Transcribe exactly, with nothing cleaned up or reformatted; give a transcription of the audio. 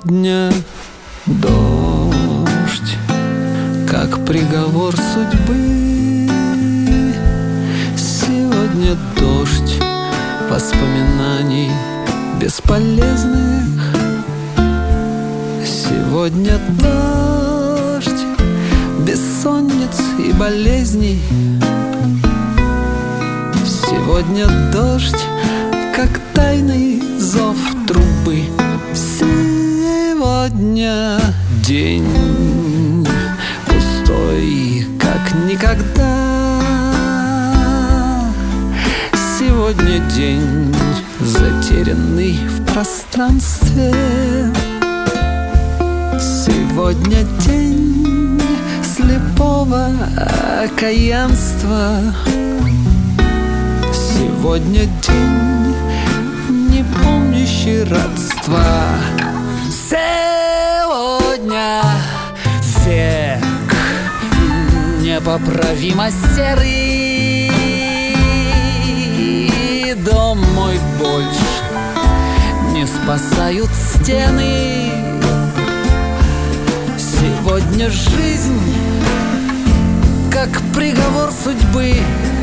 Сегодня дождь, как приговор судьбы. Сегодня дождь воспоминаний бесполезных. Сегодня дождь бессонниц и болезней. Сегодня дождь, как тайный зов трубы. Сегодня день пустой, как никогда. Сегодня день, затерянный в пространстве. Сегодня день слепого окаянства. Сегодня день, не помнящий родства. Сегодня век непоправимо серый. Дом мой больше не спасают стены. Сегодня жизнь, как приговор судьбы.